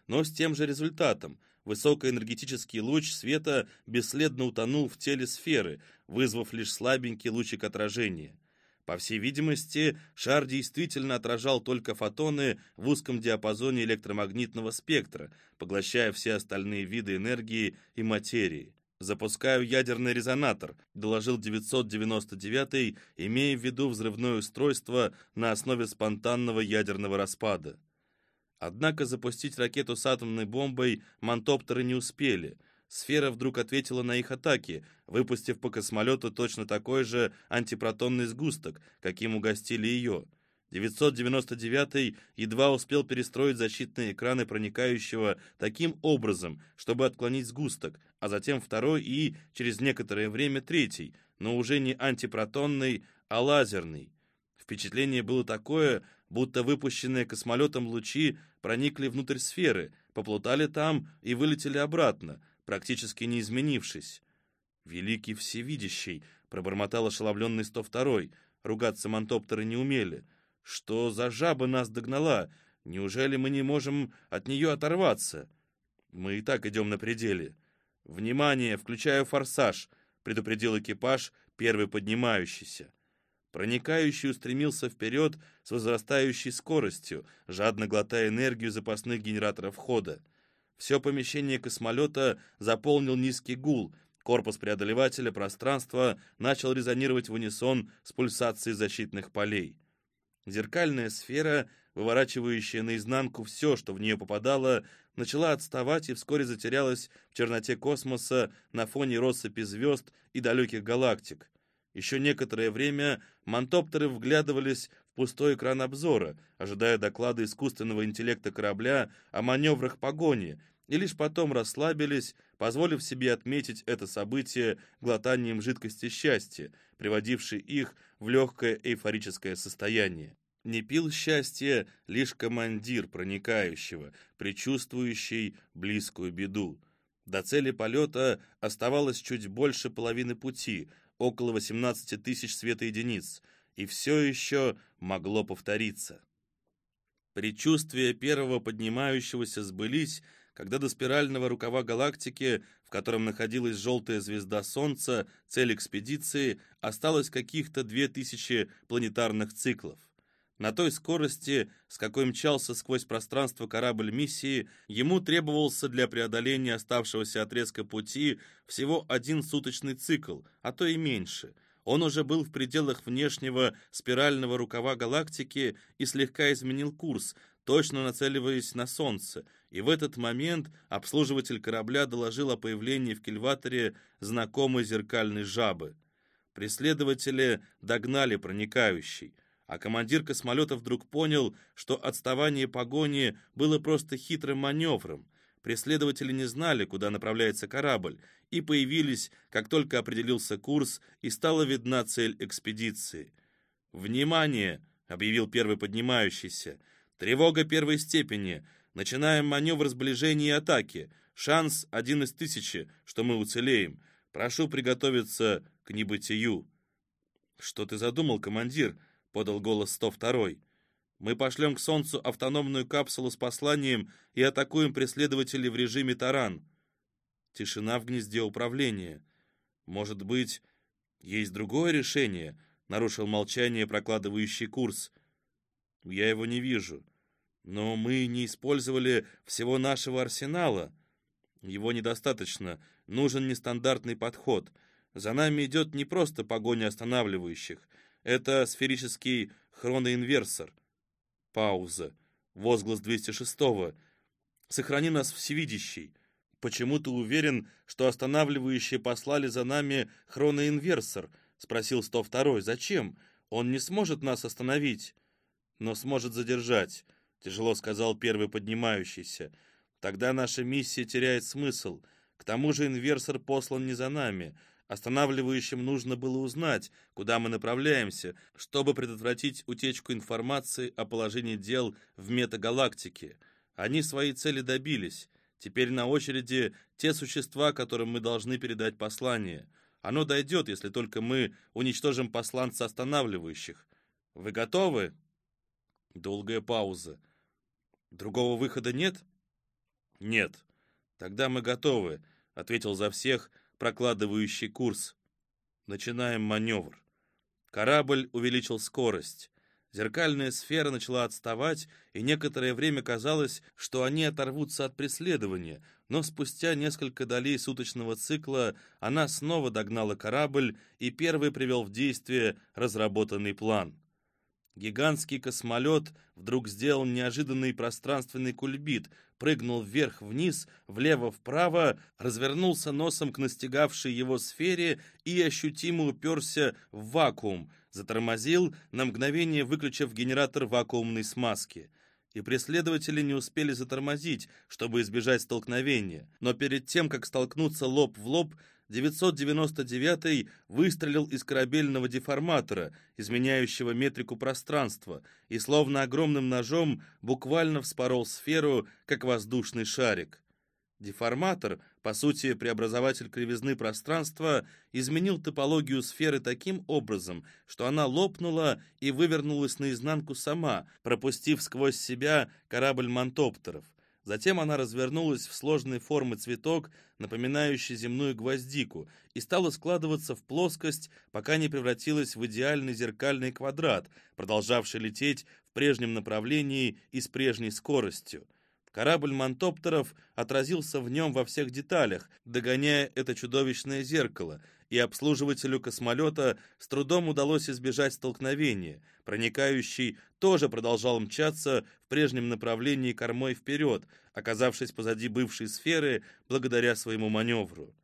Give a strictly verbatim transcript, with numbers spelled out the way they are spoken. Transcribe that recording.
но с тем же результатом. Высокоэнергетический луч света бесследно утонул в теле сферы, вызвав лишь слабенький лучик отражения. По всей видимости, шар действительно отражал только фотоны в узком диапазоне электромагнитного спектра, поглощая все остальные виды энергии и материи. «Запускаю ядерный резонатор», — доложил девятьсот девяносто девятый, имея в виду взрывное устройство на основе спонтанного ядерного распада. Однако запустить ракету с атомной бомбой мантоптеры не успели. Сфера вдруг ответила на их атаки, выпустив по космолету точно такой же антипротонный сгусток, каким угостили ее. девятьсот девяносто девятый едва успел перестроить защитные экраны проникающего таким образом, чтобы отклонить сгусток, а затем второй и, через некоторое время, третий, но уже не антипротонный, а лазерный. Впечатление было такое, будто выпущенные космолетом лучи проникли внутрь сферы, поплутали там и вылетели обратно, практически не изменившись. «Великий всевидящий!» — пробормотал ошеломленный сто второй. Ругаться мантоптеры не умели. «Что за жаба нас догнала? Неужели мы не можем от нее оторваться?» «Мы и так идем на пределе». «Внимание! Включаю форсаж!» — предупредил экипаж, первый поднимающийся. Проникающий устремился вперед с возрастающей скоростью, жадно глотая энергию запасных генераторов хода. Все помещение космолета заполнил низкий гул. Корпус преодолевателя пространства начал резонировать в унисон с пульсацией защитных полей. Зеркальная сфера, выворачивающая наизнанку все, что в нее попадало, начала отставать и вскоре затерялась в черноте космоса на фоне россыпи звезд и далеких галактик. Еще некоторое время мантоптеры вглядывались в пустой экран обзора, ожидая доклада искусственного интеллекта корабля о маневрах погони, и лишь потом расслабились, позволив себе отметить это событие глотанием жидкости счастья, приводившей их в легкое эйфорическое состояние. Не пил счастье лишь командир проникающего, предчувствующий близкую беду. До цели полета оставалось чуть больше половины пути, около восемнадцати тысяч светоединиц, и все еще могло повториться. Предчувствия первого поднимающегося сбылись, когда до спирального рукава галактики, в котором находилась желтая звезда Солнца, цель экспедиции, осталось каких-то две тысячи планетарных циклов. На той скорости, с какой мчался сквозь пространство корабль миссии, ему требовался для преодоления оставшегося отрезка пути всего один суточный цикл, а то и меньше. Он уже был в пределах внешнего спирального рукава галактики и слегка изменил курс, точно нацеливаясь на Солнце, и в этот момент обслуживатель корабля доложил о появлении в кильваторе знакомой зеркальной жабы. Преследователи догнали проникающий, а командир космолета вдруг понял, что отставание погони было просто хитрым маневром. Преследователи не знали, куда направляется корабль, и появились, как только определился курс и стала видна цель экспедиции. «Внимание!» — объявил первый поднимающийся. «Тревога первой степени. Начинаем маневр сближения и атаки. Шанс один из тысячи, что мы уцелеем. Прошу приготовиться к небытию». «Что ты задумал, командир?» — подал голос сто второй. «Мы пошлем к Солнцу автономную капсулу с посланием и атакуем преследователей в режиме таран». Тишина в гнезде управления. «Может быть, есть другое решение?» — нарушил молчание, прокладывающий курс. «Я его не вижу. Но мы не использовали всего нашего арсенала. Его недостаточно. Нужен нестандартный подход. За нами идет не просто погоня останавливающих. Это сферический хроноинверсор». Пауза. Возглас двести шестого. «Сохрани нас, всевидящий. Почему ты уверен, что останавливающие послали за нами хроноинверсор?» — спросил сто второй. «Зачем? Он не сможет нас остановить». «Но сможет задержать», — тяжело сказал первый поднимающийся. «Тогда наша миссия теряет смысл. К тому же инверсор послан не за нами. Останавливающим нужно было узнать, куда мы направляемся, чтобы предотвратить утечку информации о положении дел в метагалактике. Они своей цели добились. Теперь на очереди те существа, которым мы должны передать послание. Оно дойдет, если только мы уничтожим посланца останавливающих. Вы готовы?» Долгая пауза. «Другого выхода нет?» «Нет». «Тогда мы готовы», — ответил за всех прокладывающий курс. «Начинаем маневр». Корабль увеличил скорость. Зеркальная сфера начала отставать, и некоторое время казалось, что они оторвутся от преследования, но спустя несколько долей суточного цикла она снова догнала корабль и первый привел в действие разработанный план. Гигантский космолет вдруг сделал неожиданный пространственный кульбит, прыгнул вверх-вниз, влево-вправо, развернулся носом к настигавшей его сфере и ощутимо уперся в вакуум, затормозил, на мгновение выключив генератор вакуумной смазки. И преследователи не успели затормозить, чтобы избежать столкновения, но перед тем, как столкнуться лоб в лоб, девятьсот девяносто девятый выстрелил из корабельного деформатора, изменяющего метрику пространства, и словно огромным ножом буквально вспорол сферу, как воздушный шарик. Деформатор, по сути преобразователь кривизны пространства, изменил топологию сферы таким образом, что она лопнула и вывернулась наизнанку сама, пропустив сквозь себя корабль мантоптеров. Затем она развернулась в сложной формы цветок, напоминающий земную гвоздику, и стала складываться в плоскость, пока не превратилась в идеальный зеркальный квадрат, продолжавший лететь в прежнем направлении и с прежней скоростью. Корабль мантоптеров отразился в нем во всех деталях, догоняя это чудовищное зеркало, и обслуживателю космолета с трудом удалось избежать столкновения. Проникающий тоже продолжал мчаться в прежнем направлении кормой вперед, оказавшись позади бывшей сферы благодаря своему маневру.